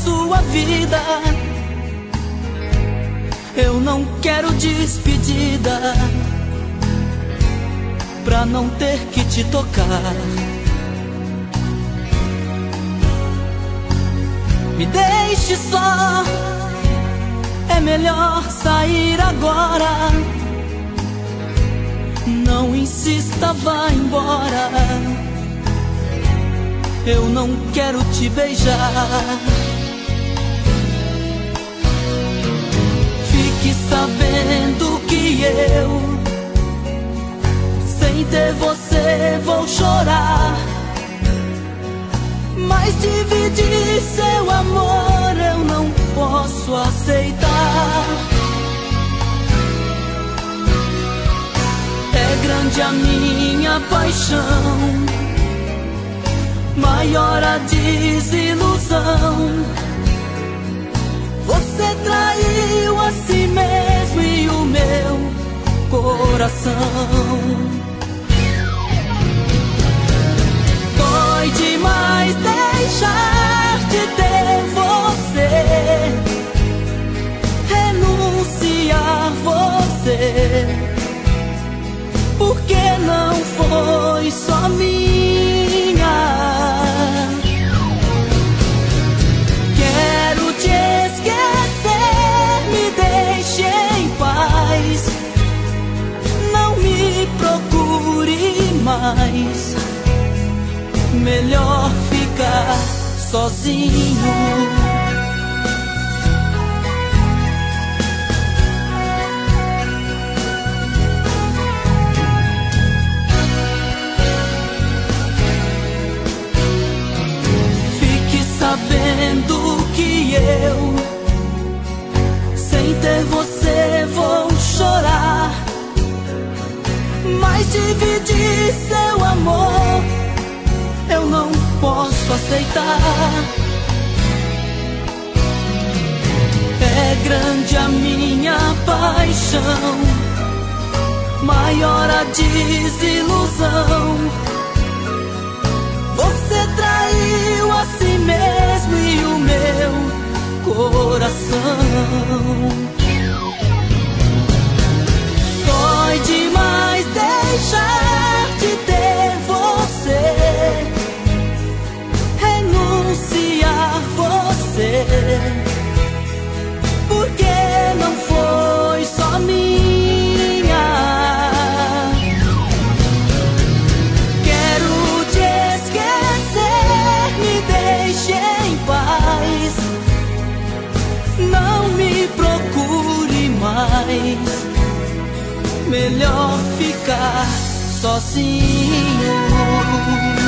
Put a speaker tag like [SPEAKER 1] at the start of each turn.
[SPEAKER 1] sua vida. Eu não quero despedida, pra não ter que te tocar. Me deixe só, é melhor sair agora. Não insista, vá embora. Eu não quero te beijar. Fique sabendo que eu, sem ter você, vou chorar. Mas dividir seu amor eu não posso aceitar. É grande a minha paixão, maior a desilusão. Você traiu a si mesmo e o meu coração. Dói demais deixar de ter você, renunciar você, porque não foi só minha. Quero te esquecer, me deixe em paz. Não me procure mais, melhor ficar sozinho. Fique sabendo que eu, sem ter você, vou chorar. Mas dividir seu amor eu não posso aceitar. É grande a minha paixão, maior a desilusão. Você traiu a si mesmo e o meu coração. Dói demais deixar de ter você, renunciar você, porque não foi só minha. Quero te esquecer, me deixe em paz. Não me procure mais, melhor ficar sozinho.